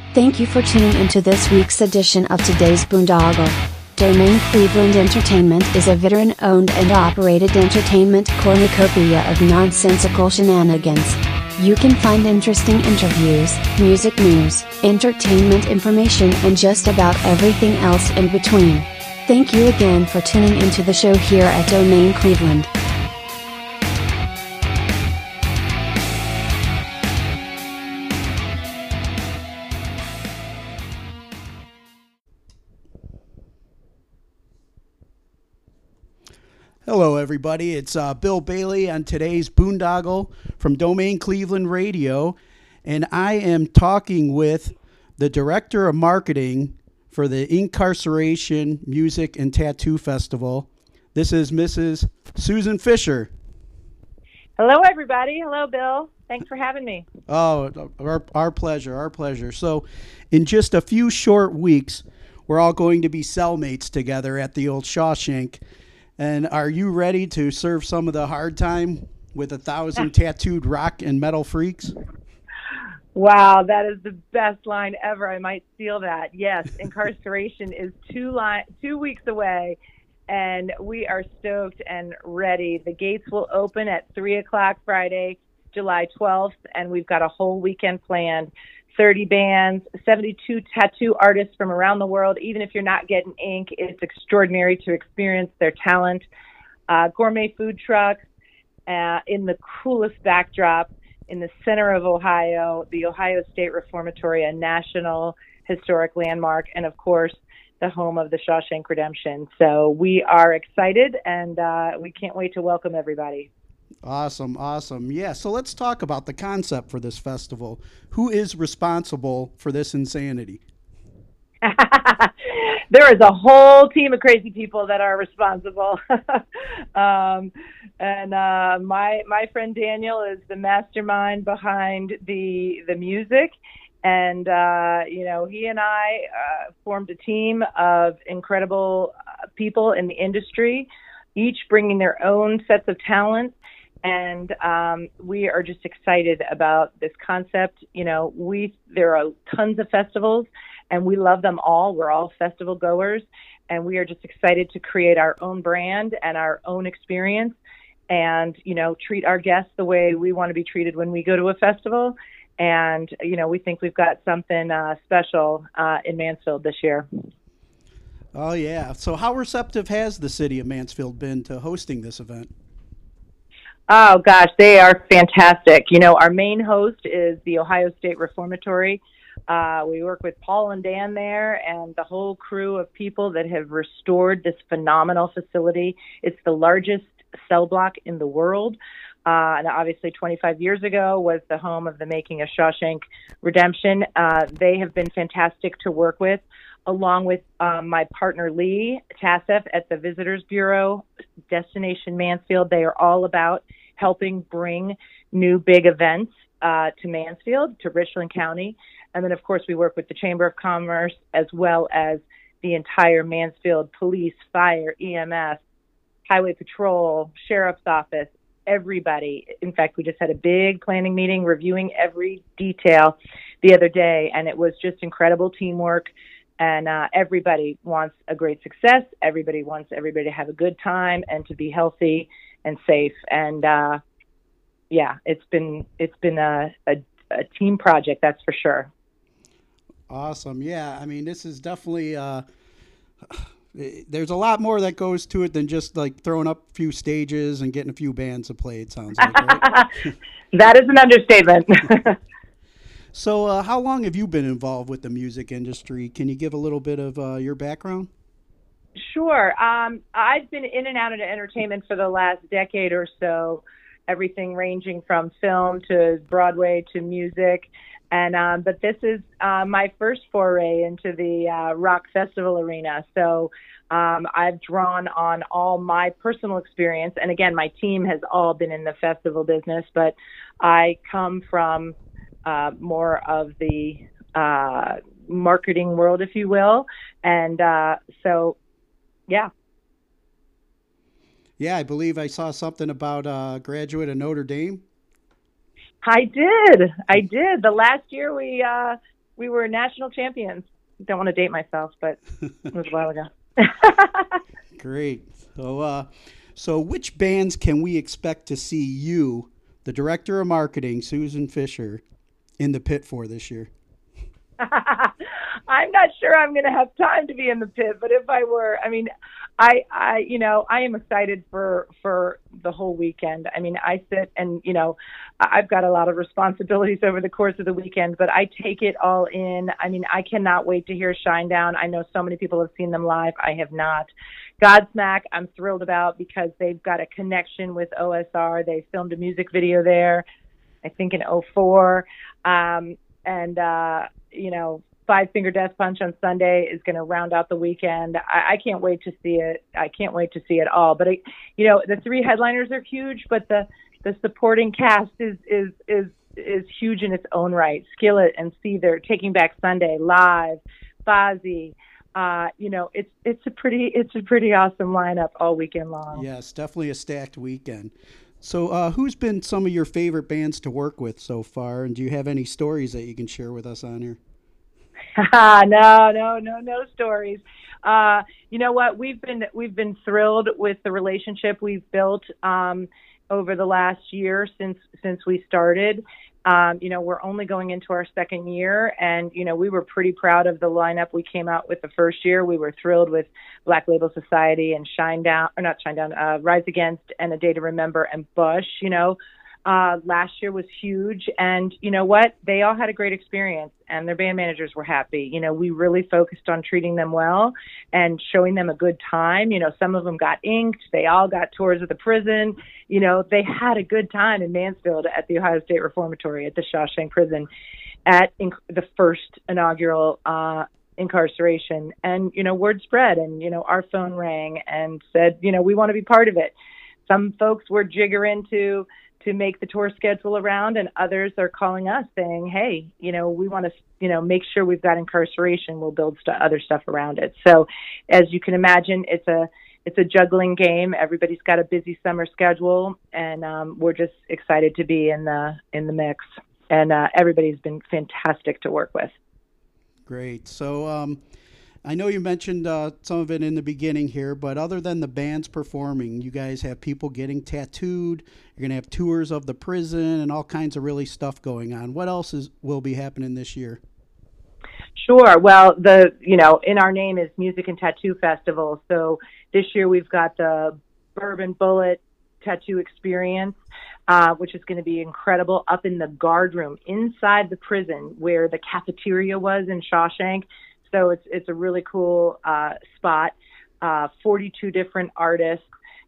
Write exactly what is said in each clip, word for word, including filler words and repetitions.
Thank you for tuning into this week's edition of today's Boondoggle. Domain Cleveland Entertainment is a veteran-owned and operated entertainment cornucopia of nonsensical shenanigans. You can find interesting interviews, music news, entertainment information and just about everything else in between. Thank you again for tuning into the show here at Domain Cleveland. Hello, everybody. It's uh, Bill Bailey on today's Boondoggle from Domain Cleveland Radio, and I am talking with the Director of Marketing for the Incarceration Music and Tattoo Festival. This is Missus Susan Fisher. Hello, everybody. Hello, Bill. Thanks for having me. Oh, our, our pleasure, our pleasure. So in just a few short weeks, we're all going to be cellmates together at the old Shawshank. And are you ready to serve some of the hard time with a thousand tattooed rock and metal freaks? Wow, that is the best line ever. I might steal that. Yes, incarceration is two li- two weeks away, and we are stoked and ready. The gates will open at three o'clock Friday, July twelfth, and we've got a whole weekend planned. thirty bands, seventy-two tattoo artists from around the world. Even if you're not getting ink, it's extraordinary to experience their talent. Uh, gourmet food trucks uh, in the coolest backdrop in the center of Ohio, the Ohio State Reformatory, a national historic landmark, and of course, the home of the Shawshank Redemption. So we are excited, and uh, we can't wait to welcome everybody. Awesome, awesome. Yeah, so let's talk about the concept for this festival. Who is responsible for this insanity? There is a whole team of crazy people that are responsible. um, and uh, my my friend Daniel is the mastermind behind the the music. And, uh, you know, he and I uh, formed a team of incredible uh, people in the industry, each bringing their own sets of talent. And um, we are just excited about this concept. You know, we there are tons of festivals, and we love them all. We're all festival goers, and we are just excited to create our own brand and our own experience, and you know, treat our guests the way we want to be treated when we go to a festival. And you know, we think we've got something uh, special uh, in Mansfield this year. Oh yeah. So how receptive has the city of Mansfield been to hosting this event? Oh, gosh, they are fantastic. You know, our main host is the Ohio State Reformatory. Uh, we work with Paul and Dan there and the whole crew of people that have restored this phenomenal facility. It's the largest cell block in the world. Uh, and obviously twenty-five years ago was the home of the making of Shawshank Redemption. Uh, they have been fantastic to work with, along with um, my partner Lee Tassef at the Visitors Bureau, Destination Mansfield. They are all about helping bring new big events uh, to Mansfield, to Richland County. And then, of course, we work with the Chamber of Commerce as well as the entire Mansfield Police, Fire, E M S, Highway Patrol, Sheriff's Office, everybody. In fact, we just had a big planning meeting reviewing every detail the other day, and it was just incredible teamwork. And uh, everybody wants a great success. Everybody wants everybody to have a good time and to be healthy and safe. And uh, yeah, it's been it's been a, a, a team project, that's for sure. Awesome. Yeah, I mean, this is definitely uh, there's a lot more that goes to it than just like throwing up a few stages and getting a few bands to play. It sounds like, right? That is an understatement. So uh, how long have you been involved with the music industry? Can you give a little bit of uh, your background? Sure. Um, I've been in and out of entertainment for the last decade or so, everything ranging from film to Broadway to music. And um, but this is uh, my first foray into the uh, rock festival arena. So um, I've drawn on all my personal experience. And again, my team has all been in the festival business, but I come from Uh, more of the uh, marketing world, if you will. And uh, so, yeah. Yeah, I believe I saw something about a graduate of Notre Dame. I did. I did. The last year we uh, we were national champions. Don't want to date myself, but it was a while ago. Great. So, uh, so which bands can we expect to see you, the director of marketing, Susan Fisher, in the pit for this year? I'm not sure I'm going to have time to be in the pit, but if I were, I mean, I, I, you know, I am excited for, for the whole weekend. I mean, I sit and, you know, I've got a lot of responsibilities over the course of the weekend, but I take it all in. I mean, I cannot wait to hear Shinedown. I know so many people have seen them live. I have not. Godsmack, I'm thrilled about because they've got a connection with O S R. They filmed a music video there, I think in oh four. Um, and, uh, you know, Five Finger Death Punch on Sunday is going to round out the weekend. I, I can't wait to see it. I can't wait to see it all. But, I, you know, the three headliners are huge, but the, the supporting cast is, is, is, is huge in its own right. Skillet and Seether, Taking Back Sunday, Live, Fozzy. Uh, you know, it's it's a pretty it's a pretty awesome lineup all weekend long. Yes, definitely a stacked weekend. So, uh, who's been some of your favorite bands to work with so far, and do you have any stories that you can share with us on here? no, no, no, no stories. Uh, you know what? We've been we've been thrilled with the relationship we've built um, over the last year since since we started. Um, you know, we're only going into our second year, and you know, we were pretty proud of the lineup we came out with the first year. We were thrilled with Black Label Society and Shinedown, or not Shinedown, uh, Rise Against, and A Day to Remember, and Bush. You know. Uh, last year was huge, and you know what? They all had a great experience, and their band managers were happy. You know, we really focused on treating them well and showing them a good time. You know, some of them got inked. They all got tours of the prison. You know, they had a good time in Mansfield at the Ohio State Reformatory at the Shawshank Prison at inc- the first inaugural uh, incarceration. And, you know, word spread, and, you know, our phone rang and said, you know, we want to be part of it. Some folks were jiggering to to make the tour schedule around, and others are calling us saying, hey, you know, we want to, you know, make sure we've got incarceration. We'll build st- other stuff around it. So as you can imagine, it's a, it's a juggling game. Everybody's got a busy summer schedule, and um, we're just excited to be in the, in the mix. And uh, everybody's been fantastic to work with. Great. So, um, I know you mentioned uh, some of it in the beginning here, but other than the bands performing, you guys have people getting tattooed. You're going to have tours of the prison and all kinds of really stuff going on. What else is will be happening this year? Sure. Well, the you know, in our name is Music and Tattoo Festival. So this year we've got the Bourbon Bullet Tattoo Experience, uh, which is going to be incredible, up in the guard room inside the prison where the cafeteria was in Shawshank. So it's it's a really cool uh, spot. Uh, forty-two different artists,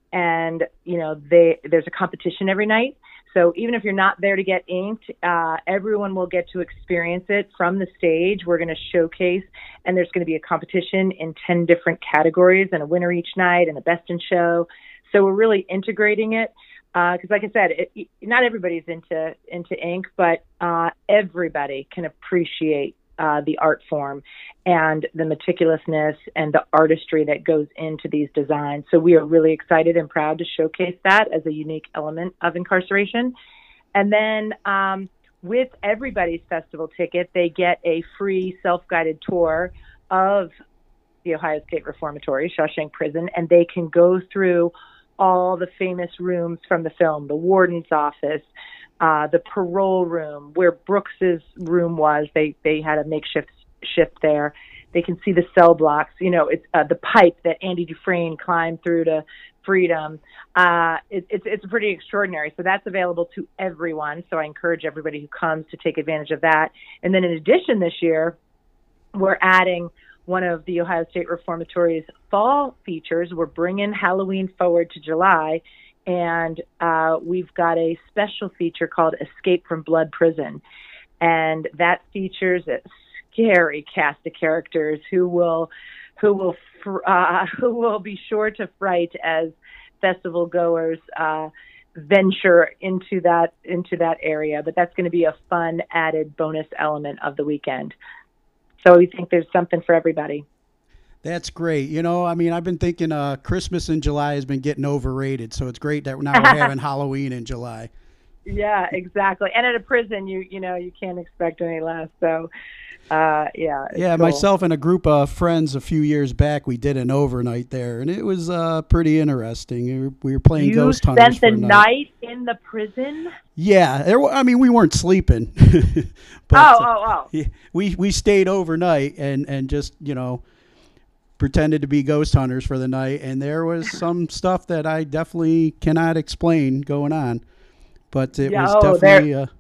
and you know they there's a competition every night. So even if you're not there to get inked, uh, everyone will get to experience it from the stage. We're going to showcase, and there's going to be a competition in ten different categories, and a winner each night, and a best in show. So we're really integrating it because, uh, like I said, it, not everybody's into into ink, but uh, everybody can appreciate Uh, the art form and the meticulousness and the artistry that goes into these designs. So we are really excited and proud to showcase that as a unique element of incarceration. And then um, with everybody's festival ticket, they get a free self-guided tour of the Ohio State Reformatory, Shawshank Prison, and they can go through all the famous rooms from the film, the warden's office, Uh, the parole room, where Brooks's room was. They they had a makeshift shift there. They can see the cell blocks. You know, it's uh, the pipe that Andy Dufresne climbed through to freedom. Uh, it, it's it's pretty extraordinary. So that's available to everyone. So I encourage everybody who comes to take advantage of that. And then in addition, this year we're adding one of the Ohio State Reformatory's fall features. We're bringing Halloween forward to July. And uh, we've got a special feature called Escape from Blood Prison. And that features a scary cast of characters who will who will, uh, who will be sure to fright as festival goers uh, venture into that, into that area. But that's going to be a fun added bonus element of the weekend. So we think there's something for everybody. That's great. You know, I mean, I've been thinking uh, Christmas in July has been getting overrated, so it's great that now we're having Halloween in July. Yeah, exactly. And at a prison, you you know you can't expect any less. So, uh, yeah. It's Yeah, cool. myself and a group of friends a few years back, we did an overnight there, and it was uh, pretty interesting. We were, we were playing You Ghost Hunters spent the for a night. night in the prison? Yeah, there, wa- I mean, we weren't sleeping. but, Oh, uh, oh, oh. yeah, we we stayed overnight and, and just, you know, pretended to be ghost hunters for the night, and there was some stuff that I definitely cannot explain going on. But it Yeah, was oh, definitely... Uh,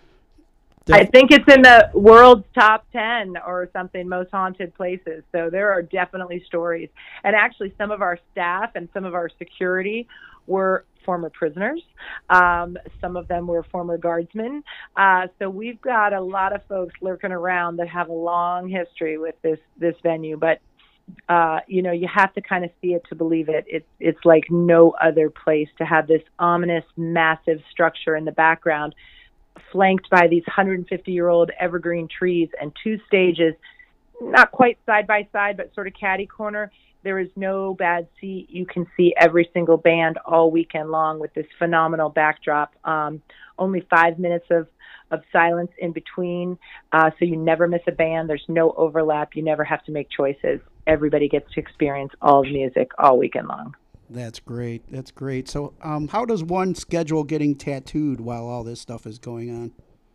I think it's in the world's top ten or something, most haunted places. So there are definitely stories. And actually, some of our staff and some of our security were former prisoners. Um, some of them were former guardsmen. Uh, so we've got a lot of folks lurking around that have a long history with this, this venue. But, uh, you know, you have to kind of see it to believe it. It's, it's like no other place to have this ominous, massive structure in the background, flanked by these one hundred fifty year old evergreen trees and two stages, not quite side by side, but sort of catty corner. There is no bad seat. You can see every single band all weekend long with this phenomenal backdrop. Um, only five minutes of, of silence in between. Uh, so you never miss a band. There's no overlap. You never have to make choices. Everybody gets to experience all the music all weekend long. That's great. That's great. So um, how does one schedule getting tattooed while all this stuff is going on?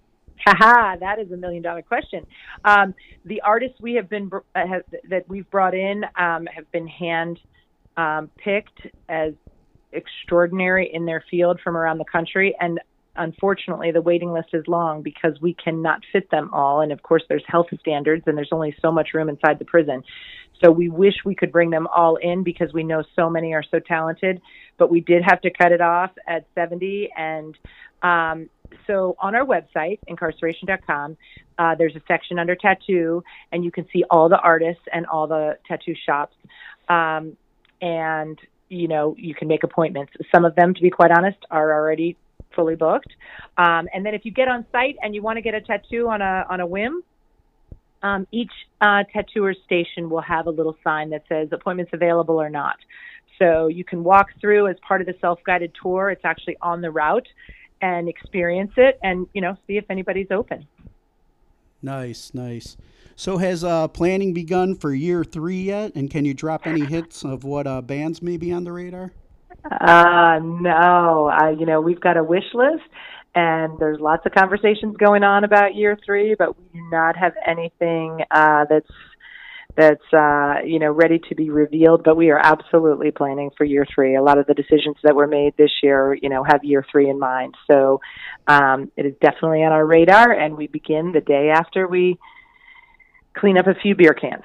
Haha, that is a million dollar question. Um, the artists we have been uh, have, that we've brought in um, have been hand um, picked as extraordinary in their field from around the country, and unfortunately, the waiting list is long because we cannot fit them all. And of course, there's health standards, and there's only so much room inside the prison. So we wish we could bring them all in because we know so many are so talented, but we did have to cut it off at seventy. And um, so on our website, incarceration dot com, uh, there's a section under tattoo, and you can see all the artists and all the tattoo shops. Um, and, you know, you can make appointments. Some of them, to be quite honest, are already fully booked. Um, and then if you get on site and you want to get a tattoo on a on a whim, um, each uh, tattooer station will have a little sign that says appointments available or not. So you can walk through as part of the self-guided tour. It's actually on the route, and experience it and, you know, see if anybody's open. Nice, nice. So has uh, planning begun for year three yet? And can you drop any hits of what uh, bands may be on the radar? Uh, no, I, you know, we've got a wish list, and there's lots of conversations going on about year three, but we do not have anything uh, that's that's uh, you know ready to be revealed. But we are absolutely planning for year three. A lot of the decisions that were made this year, you know, have year three in mind. So um, it is definitely on our radar, and we begin the day after we clean up a few beer cans.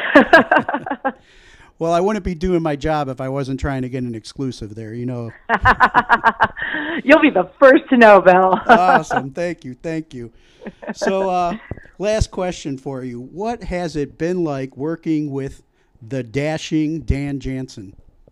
Well, I wouldn't be doing my job if I wasn't trying to get an exclusive there, you know. You'll be the first to know, Bill. Awesome. Thank you. Thank you. So uh, last question for you. What has it been like working with the dashing Dan Jansen?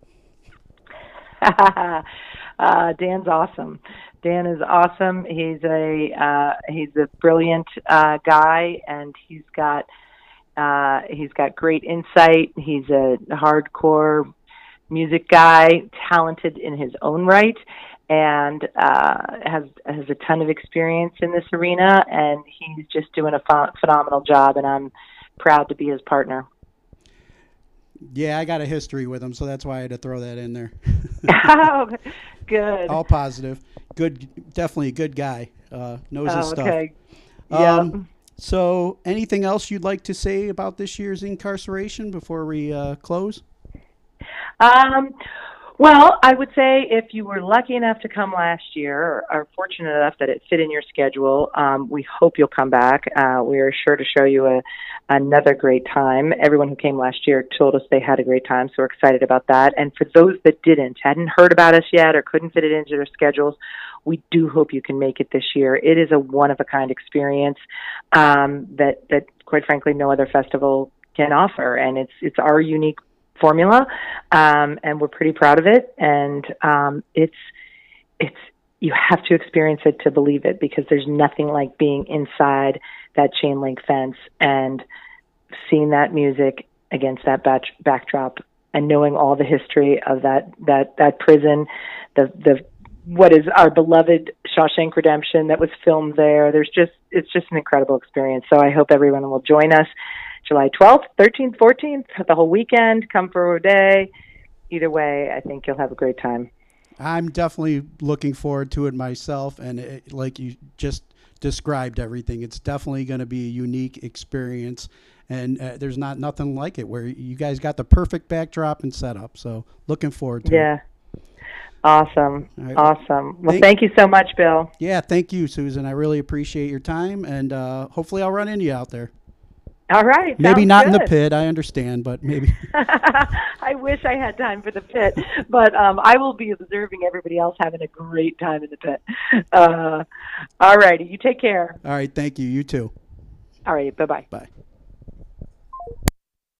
uh, Dan's awesome. Dan is awesome. He's a uh, he's a brilliant uh, guy, and he's got Uh, he's got great insight. He's a hardcore music guy, talented in his own right, and uh, has has a ton of experience in this arena. And he's just doing a ph- phenomenal job. And I'm proud to be his partner. Yeah, I got a history with him, so that's why I had to throw that in there. Oh, good. All positive. Good, definitely a good guy. Uh, knows oh, his stuff. Okay. Yeah. Um, So anything else you'd like to say about this year's incarceration before we uh, close? Um, well, I would say if you were lucky enough to come last year, or are fortunate enough that it fit in your schedule, um, we hope you'll come back. Uh, we are sure to show you a, another great time. Everyone who came last year told us they had a great time, so we're excited about that. And for those that didn't, hadn't heard about us yet or couldn't fit it into their schedules, we do hope you can make it this year. It is a one-of-a-kind experience um, that, that, quite frankly, no other festival can offer, and it's it's our unique formula, um, and we're pretty proud of it. And um, it's it's you have to experience it to believe it, because there's nothing like being inside that chain link fence and seeing that music against that back, backdrop, and knowing all the history of that that that prison, the the what is our beloved Shawshank Redemption that was filmed there. There's just, it's just an incredible experience. So I hope everyone will join us July twelfth, thirteenth, fourteenth, the whole weekend. Come for a day. Either way, I think you'll have a great time. I'm definitely looking forward to it myself. And it, like you just described everything, it's definitely going to be a unique experience. And uh, there's not nothing like it, where you guys got the perfect backdrop and setup. So looking forward to yeah. it. Awesome. Right. Awesome. Well, thank, thank you so much, Bill. Yeah, thank you, Susan. I really appreciate your time, and uh, hopefully I'll run into you out there. All right. Maybe not good. in the pit. I understand, but maybe. I wish I had time for the pit, but um, I will be observing everybody else having a great time in the pit. Uh, all righty. You take care. All right. Thank you. You too. All right. Bye-bye. Bye.